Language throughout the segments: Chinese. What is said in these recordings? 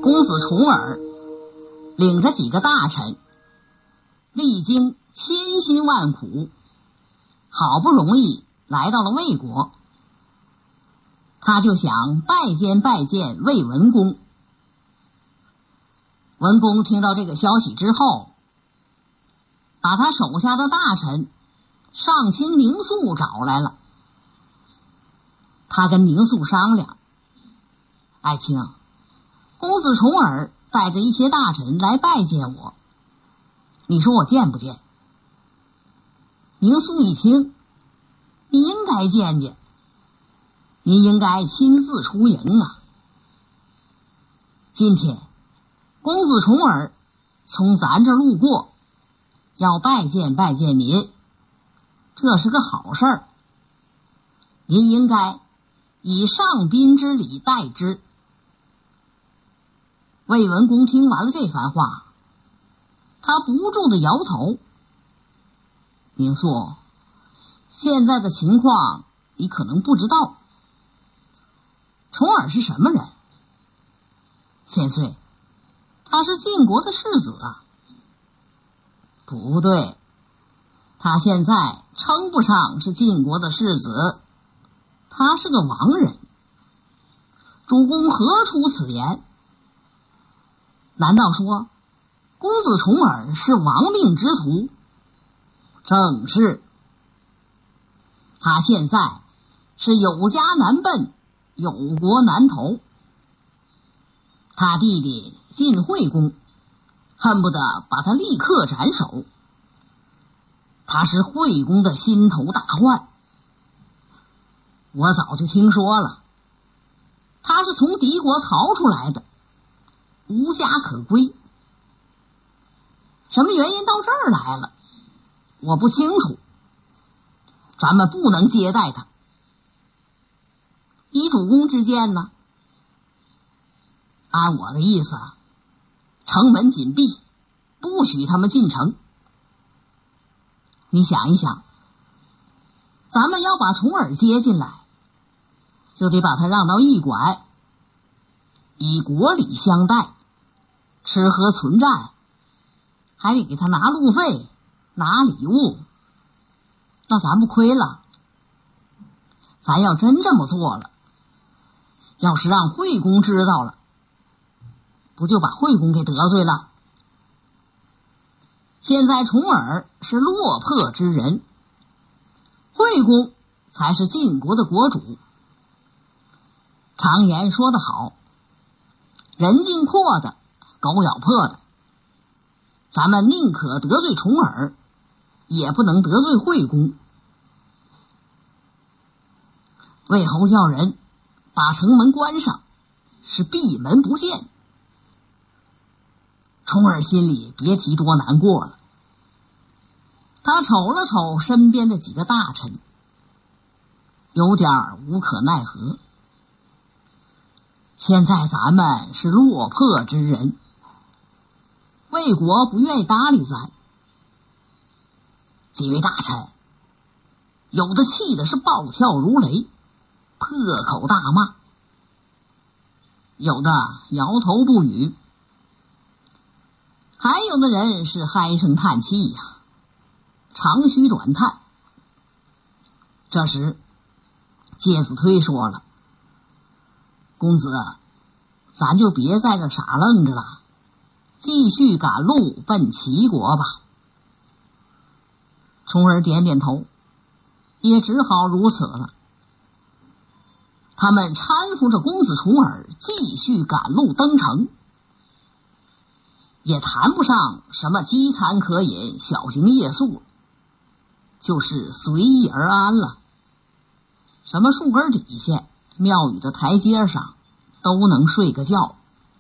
公子重耳领着几个大臣，历经千辛万苦，好不容易来到了魏国。他就想拜见魏文公。文公听到这个消息之后，把他手下的大臣上卿宁肃找来了。他跟宁肃商量，爱卿，公子重耳带着一些大臣来拜见我，你说我见不见？宁肃一听，你应该见见，你应该亲自出迎啊。今天公子重耳从咱这路过，要拜见您，这是个好事儿，您应该以上宾之礼待之。魏文公听完了这番话，他不住地摇头。宁肃，现在的情况你可能不知道，重耳是什么人？千岁，他是晋国的世子啊。不对，他现在称不上是晋国的世子，他是个亡人。主公何出此言？难道说公子重耳是亡命之徒？正是，他现在是有家难奔，有国难投。他弟弟晋惠公恨不得把他立刻斩首，他是惠公的心头大患。我早就听说了，他是从敌国逃出来的，无家可归。什么原因到这儿来了，我不清楚，咱们不能接待他。以主公之见呢？按我的意思，城门紧闭，不许他们进城。你想一想，咱们要把重耳接进来，就得把他让到驿馆，以国礼相待，吃喝存战，还得给他拿路费，拿礼物，那咱不亏了。咱要真这么做了，要是让惠公知道了，不就把惠公给得罪了？现在重耳是落魄之人，惠公才是晋国的国主。常言说得好，人尽阔的，狗咬破的。咱们宁可得罪重耳，也不能得罪惠公。魏侯叫人把城门关上，是闭门不见。重耳心里别提多难过了。他瞅了瞅身边的几个大臣，有点无可奈何。现在咱们是落魄之人，魏国不愿意搭理咱。几位大臣有的气的是暴跳如雷，破口大骂，有的摇头不语，还有的人是唉声叹气呀，长吁短叹。这时介子推说了，公子，咱就别在这傻愣着了，继续赶路奔齐国吧。重耳点点头，也只好如此了。他们搀扶着公子重耳继续赶路登城，也谈不上什么饥餐可饮，小行夜宿，就是随意而安了。什么树根底下，庙宇的台阶上，都能睡个觉。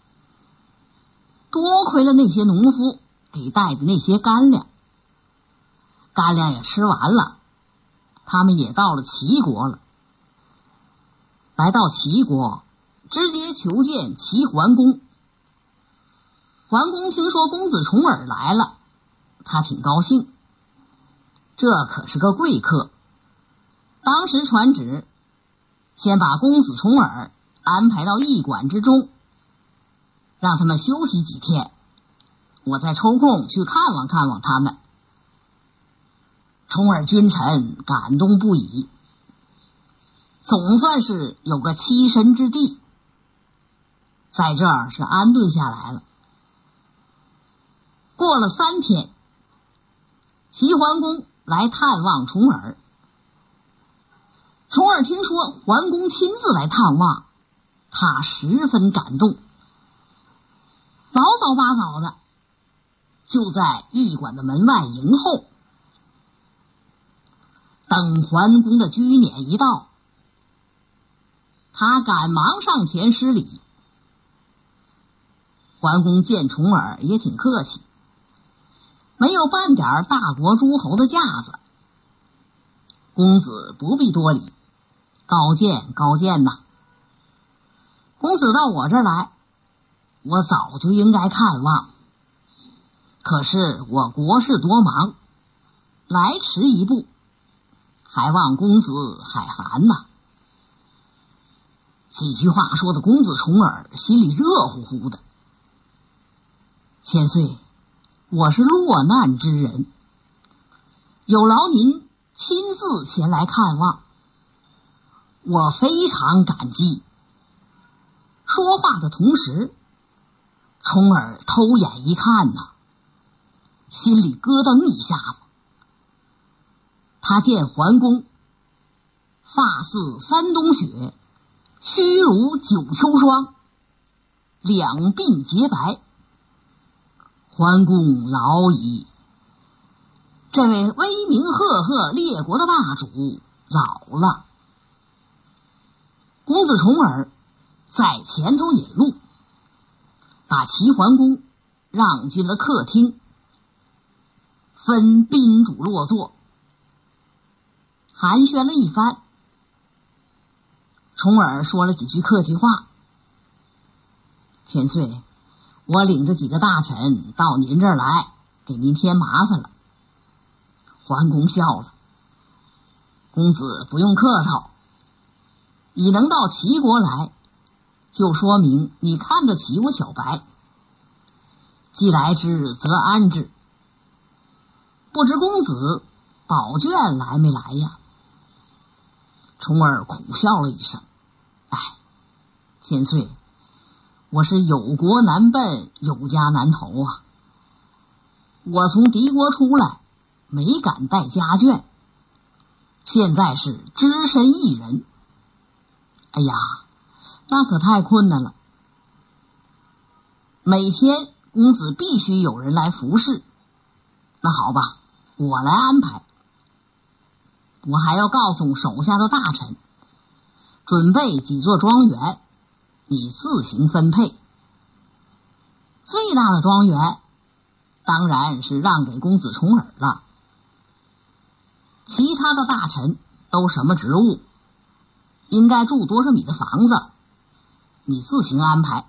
多亏了那些农夫给带的那些干粮，干粮也吃完了，他们也到了齐国了。来到齐国，直接求见齐桓公。桓公听说公子重耳来了，他挺高兴，这可是个贵客。当时传旨，先把公子重耳安排到驿馆之中， 让他们休息几天，我再抽空去看望看望他们。重耳君臣感动不已，总算是有个栖身之地，在这儿是安顿下来了。过了3天，齐桓公来探望重耳。重耳听说桓公亲自来探望，他十分感动，老早八早的就在驿馆的门外迎候。等桓公的居辇一到，他赶忙上前施礼。桓公见重耳也挺客气，没有半点大国诸侯的架子。公子不必多礼，高见高见呐。公子到我这儿来，我早就应该看望，可是我国事多忙，来迟一步，还望公子海涵呐。几句话说的公子重耳心里热乎乎的。千岁，我是落难之人，有劳您亲自前来看望，我非常感激。说话的同时，重耳偷眼一看呐，心里咯噔一下子。他见桓公发似山冬雪，须如九秋霜，两鬓洁白。桓公老矣，这位威名赫赫列国的霸主老了。公子重耳在前头引路，把齐桓公让进了客厅，分宾主落座，寒暄了一番。重耳说了几句客气话。千岁，我领着几个大臣到您这儿来，给您添麻烦了。桓公笑了，公子不用客套，你能到齐国来，就说明你看得起我小白。既来之则安之，不知公子宝卷来没来呀？重耳苦笑了一声，哎，千岁，我是有国难奔，有家难投啊。我从敌国出来，没敢带家眷，现在是只身一人。哎呀，那可太困难了。每天公子必须有人来服侍。那好吧，我来安排。我还要告诉手下的大臣，准备几座庄园，你自行分配。最大的庄园当然是让给公子重耳了。其他的大臣都什么职务，应该住多少米的房子，你自行安排。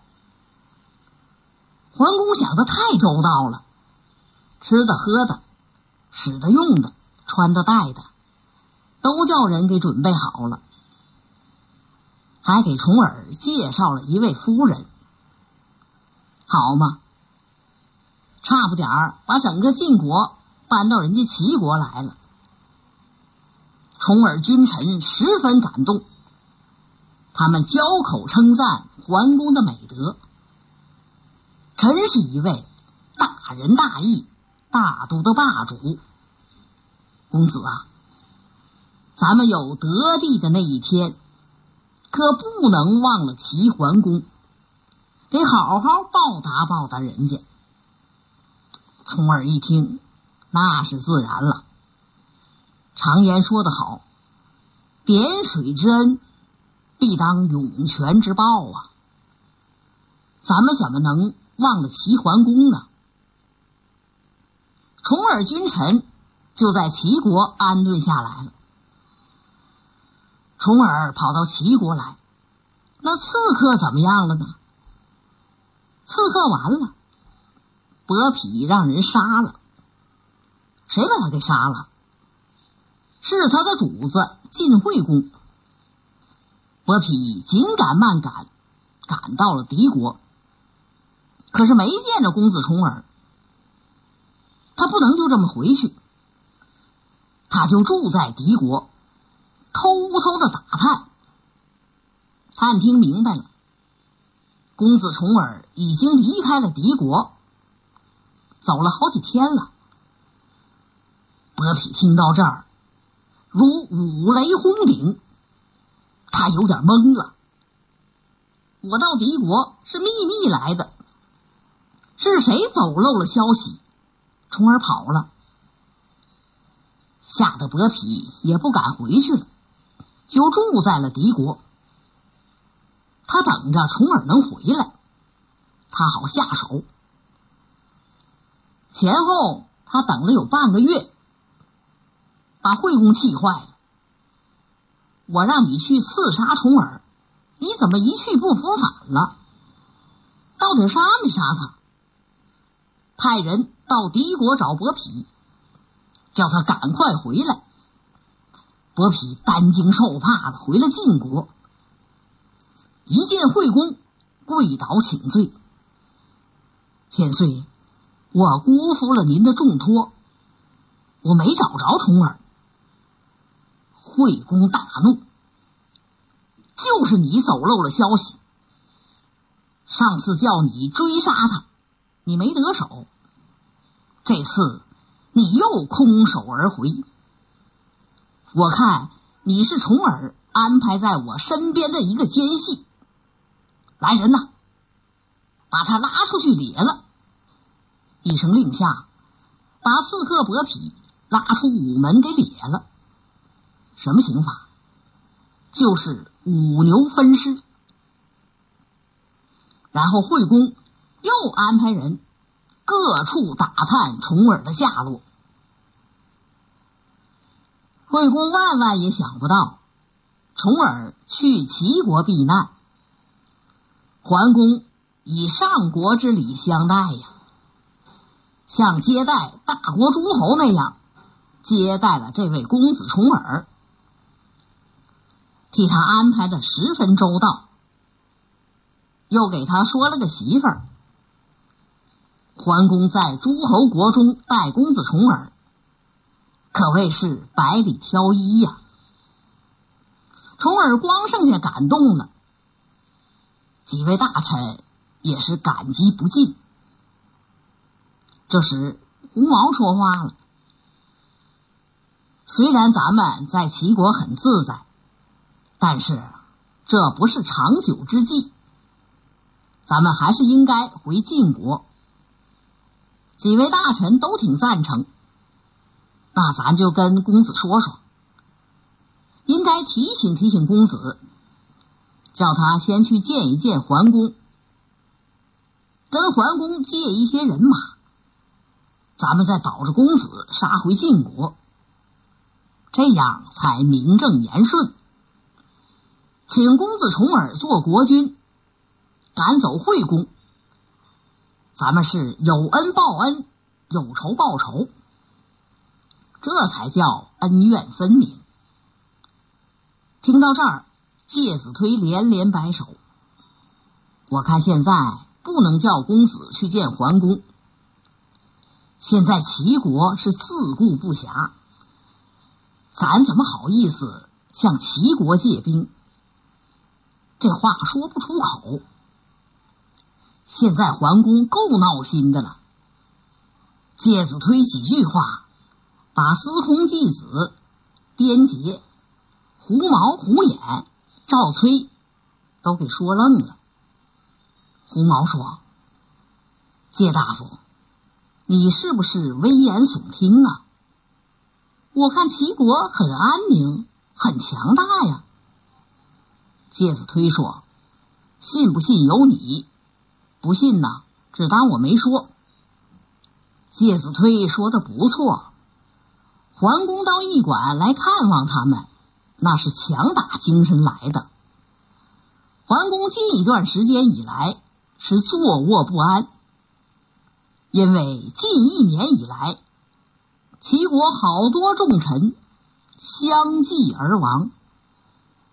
桓公想得太周到了，吃的喝的，使的用的，穿的戴的，都叫人给准备好了，还给重耳介绍了一位夫人。好嘛，差不点把整个晋国搬到人家齐国来了。重耳君臣十分感动，他们交口称赞桓公的美德，真是一位大仁大义、大度的霸主。公子啊，咱们有得地的那一天，可不能忘了齐桓公，得好好报答报答人家。重耳一听，那是自然了。常言说得好，点水之恩必当涌泉之报啊，咱们怎么能忘了齐桓公呢？重耳君臣就在齐国安顿下来了。重耳跑到齐国来，那刺客怎么样了呢？刺客完了，伯嚭让人杀了。谁把他给杀了？是他的主子晋惠公。伯嚭紧赶慢赶，赶到了敌国。 可是没见着公子重耳，他不能就这么回去，他就住在敌国，偷偷的打探。探听明白了，公子重耳已经离开了敌国，走了好几天了。伯嚭听到这儿，如五雷轰顶，他有点懵了。我到敌国是秘密来的，是谁走漏了消息，重耳跑了？吓得伯嚭也不敢回去了，就住在了敌国。他等着重耳能回来，他好下手。前后他等了有半个月，把惠公气坏了。我让你去刺杀重耳，你怎么一去不复返了？到底杀没杀他？派人到敌国找伯嚭，叫他赶快回来。伯嚭担惊受怕的回了晋国，一见惠公，跪倒请罪：千岁，我辜负了您的重托，我没找着重耳。惠公大怒：就是你走漏了消息，上次叫你追杀他，你没得手，这次你又空手而回。我看你是重耳安排在我身边的一个奸细。来人呐，把他拉出去猎了。一声令下，把刺客伯嚭拉出午门给猎了。什么刑罚？就是五牛分尸。然后惠公又安排人各处打探重耳的下落。惠公万万也想不到，重耳去齐国避难，桓公以上国之礼相待呀，像接待大国诸侯那样接待了这位公子重耳，替他安排的十分周到，又给他说了个媳妇儿。桓公在诸侯国中待公子重耳，可谓是百里挑一呀。重耳光剩下感动了，几位大臣也是感激不尽。这时胡毛说话了：虽然咱们在齐国很自在，但是这不是长久之计，咱们还是应该回晋国。几位大臣都挺赞成，那咱就跟公子说说，应该提醒提醒公子，叫他先去见一见桓公，跟桓公借一些人马，咱们再保着公子杀回晋国，这样才名正言顺。请公子重耳做国君，赶走惠公，咱们是有恩报恩，有仇报仇，这才叫恩怨分明。听到这儿，介子推连连摆手：我看现在不能叫公子去见桓公，现在齐国是自顾不暇，咱怎么好意思向齐国借兵？这话说不出口。现在桓公够闹心的了。介子推几句话，把司空季子、颠杰、胡毛、胡衍、赵崔都给说愣了。胡毛说：介大夫，你是不是危言耸听啊？我看齐国很安宁，很强大呀。介子推说：信不信由你，不信呢，只当我没说。介子推说的不错，桓公到驿馆来看望他们，那是强打精神来的。桓公近一段时间以来是坐卧不安，因为近1年以来，齐国好多重臣相继而亡，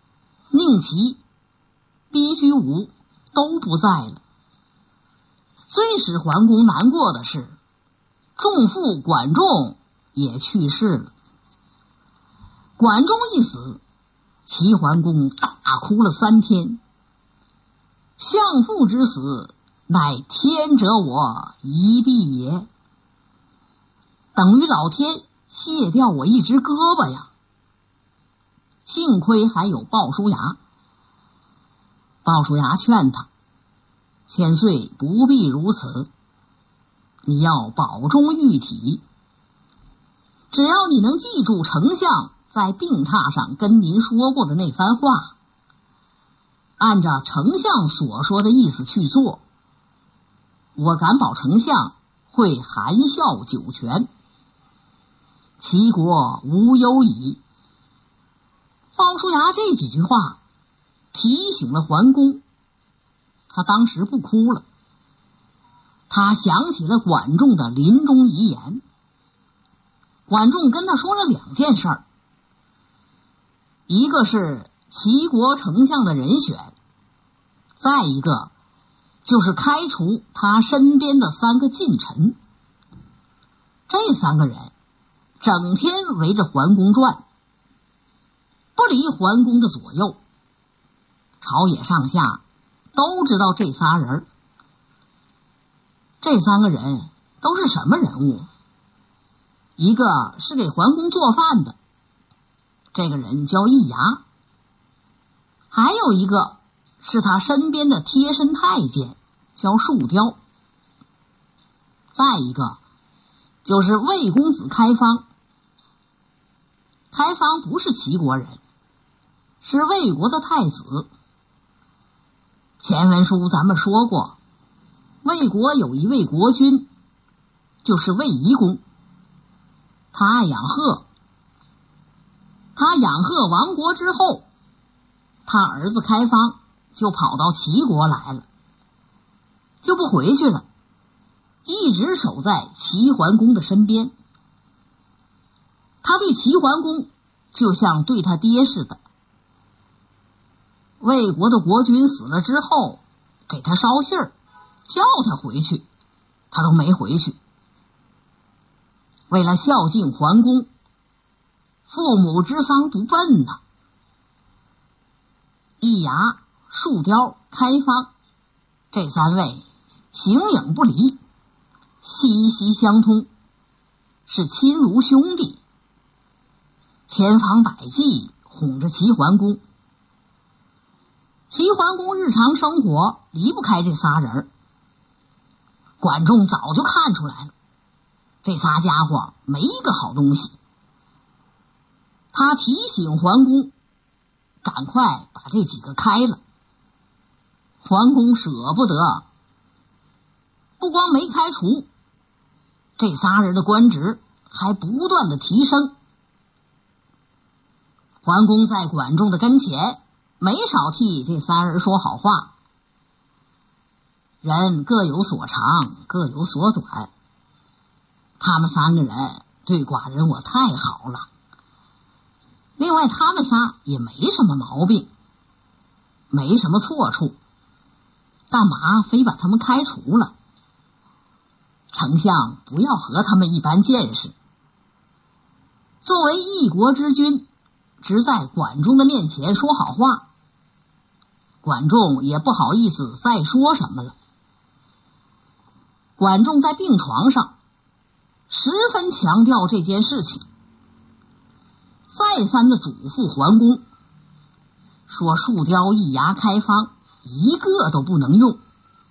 宁齐、宾虚吴都不在了。 最使桓公难过的是，仲父管仲也去世了。管仲一死，齐桓公大哭了3天。相父之死，乃天折我一臂也，等于老天卸掉我一只胳膊呀。幸亏还有鲍叔牙。鲍叔牙劝他，千岁不必如此，你要保重玉体。只要你能记住丞相在病榻上跟您说过的那番话，按照丞相所说的意思去做，我敢保丞相会含笑九泉，齐国无忧矣。鲍叔牙这几句话提醒了桓公，他当时不哭了。他想起了管仲的临终遗言。管仲跟他说了2件事儿，一个是齐国丞相的人选，再一个就是开除他身边的3个近臣。这3个人整天围着桓公转，不离桓公的左右，朝野上下都知道这仨人。这3个人都是什么人物？一个是给桓公做饭的，这个人叫易牙；还有一个是他身边的贴身太监，叫树雕；再一个就是魏公子开方。开方不是齐国人，是魏国的太子。前文书咱们说过，魏国有一位国君，就是魏夷公，他爱养鹤。他养鹤亡国之后，他儿子开方就跑到齐国来了，就不回去了，一直守在齐桓公的身边。他对齐桓公就像对他爹似的。魏国的国君死了之后，给他捎信儿，叫他回去，他都没回去。为了孝敬桓公，父母之丧不奔呐。易牙、树雕、开方这3位形影不离，息息相通，是亲如兄弟，千方百计哄着齐桓公。齐桓公日常生活离不开这仨人，管仲早就看出来了，这仨家伙没一个好东西。他提醒桓公赶快把这几个开了。桓公舍不得，不光没开除，这仨人的官职还不断的提升。桓公在管仲的跟前没少替这3人说好话。人各有所长，各有所短，他们3个人对寡人我太好了。另外他们仨也没什么毛病，没什么错处，干嘛非把他们开除了？丞相不要和他们一般见识。作为一国之君，只在管仲的面前说好话，管仲也不好意思再说什么了。管仲在病床上十分强调这件事情，再三的嘱咐桓公，说树雕、易牙、开方一个都不能用，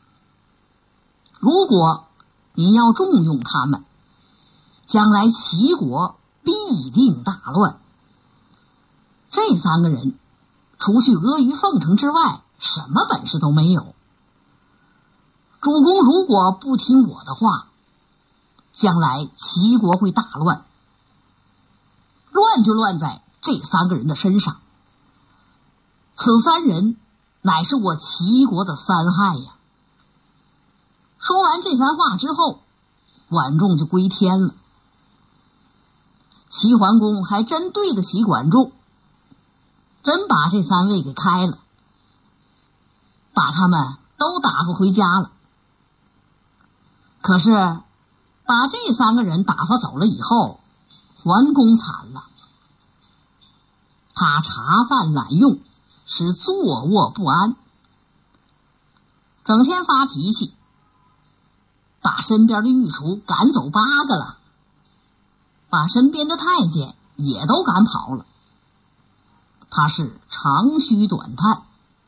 如果您要重用他们，将来齐国必定大乱。这3个人除去阿谀奉承之外，什么本事都没有。主公如果不听我的话，将来齐国会大乱，乱就乱在这3个人的身上。此3人乃是我齐国的3害呀。说完这番话之后，管仲就归天了。齐桓公还真对得起管仲，真把这3位给开了，把他们都打发回家了。 可是把这3个人打发走了以后，桓公惨了。他茶饭懒用，是坐卧不安，整天发脾气，把身边的御厨赶走8个了，把身边的太监也都赶跑了。他是长吁短叹。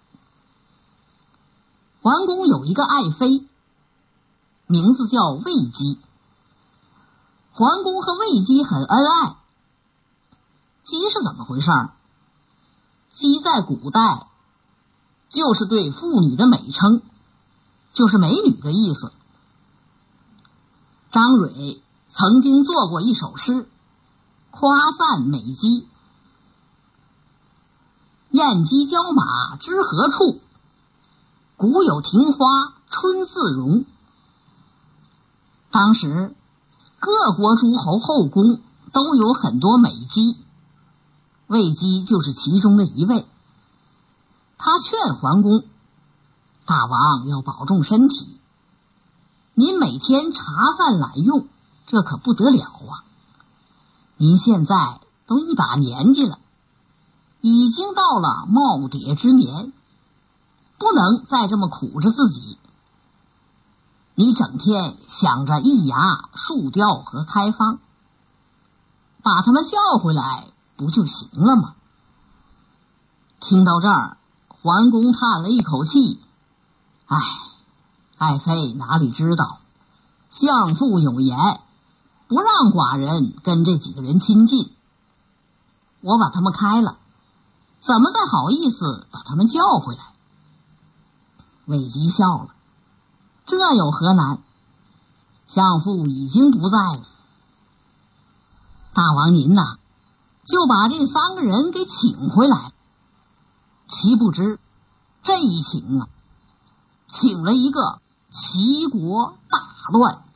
桓公有一个爱妃，名字叫卫姬。桓公和卫姬很恩爱。姬是怎么回事？姬在古代就是对妇女的美称，就是美女的意思。张蕊曾经做过一首诗，夸赞美姬：燕姬交马知何处，古有庭花春自容。当时各国诸侯后宫都有很多美姬，卫姬就是其中的一位。他劝桓公：大王要保重身体，您每天茶饭懒用，这可不得了啊！您现在都一把年纪了，已经到了耄耋之年，不能再这么苦着自己。你整天想着易牙、树雕和开方，把他们叫回来不就行了吗？听到这儿，桓公叹了一口气：唉，爱妃哪里知道，相父有言，不让寡人跟这几个人亲近。我把他们开了，怎么再好意思把他们叫回来？卫姬笑了：这有何难？相父已经不在了。大王您呐，就把这3个人给请回来。岂不知这一请啊，请了一个齐国大乱。